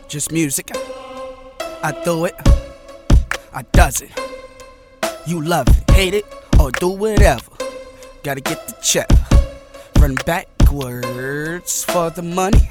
Just music. I do it, I does it. You love it, hate it, or do whatever. Gotta get the check. Run backwards for the money.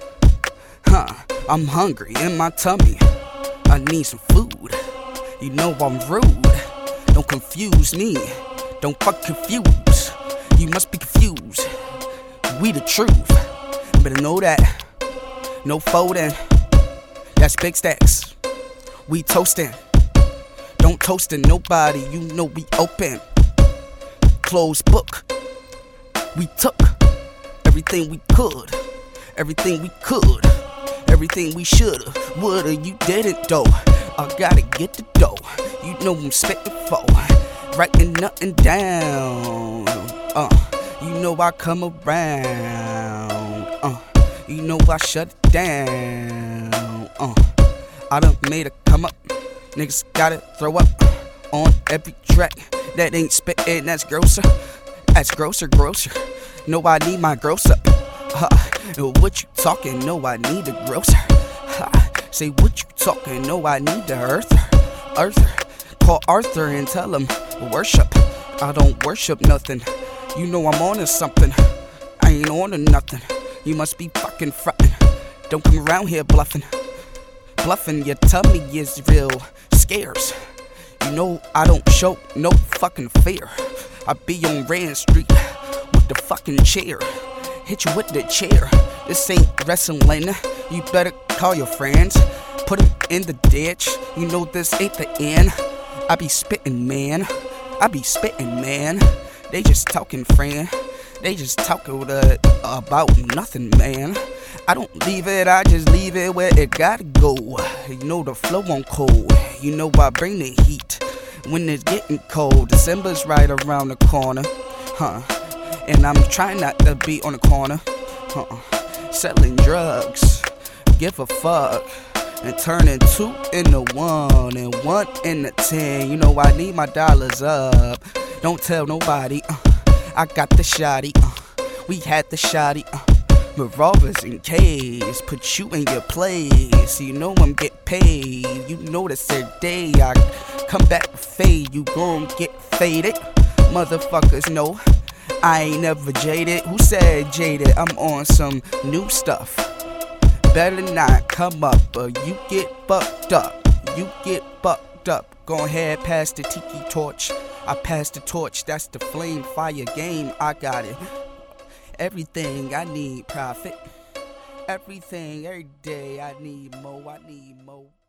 I'm hungry in my tummy. I need some food. You know I'm rude. Don't confuse me. Don't fuck confuse. You must be confused. We the truth. Better know that. No folding. That's big stacks. We toasting. Don't toastin' nobody. You know we open. Closed book. We took everything we could. Everything we could. Everything we shoulda, woulda, you didn't though. I gotta get the dough. You know I'm spittin' for, writing nothing down. You know I come around. You know I shut it down. I done made a come up. Niggas gotta throw up on every track. That ain't spittin', that's grosser. That's grosser. No, I need my gross up. What you talking? No, I need the grocer. Say what you talking? No, I need the earther. Call Arthur and tell him worship. I don't worship nothing. You know I'm on to something. I ain't on to nothing. You must be fucking frontin'. Don't come around here bluffing. Your tummy is real scarce. You know I don't show no fucking fear. I be on Rand Street with the fucking chair. Hit you with the chair. This ain't wrestling. You better call your friends. Put them in the ditch. You know this ain't the end. I be spittin', man. They just talking, friend. They just talking about nothing, man. I don't leave it, I just leave it where it gotta go. You know the flow on cold. You know I bring the heat when it's getting cold. December's right around the corner, and I'm trying not to be on the corner, selling drugs, give a fuck, and turning 2 into 1 and 1 into 10. You know I need my dollars up. Don't tell nobody. I got the shotty. We had the shotty. Revolvers in case, put you in your place. You know I'm get paid. You know that's their day. I come back with fade. You gon' get faded. Motherfuckers know I ain't never jaded. Who said jaded? I'm on some new stuff. Better not come up or you get fucked up. Go ahead, pass the tiki torch. I pass the torch. That's the flame fire game. I got it. Everything I need profit. Everything every day I need more.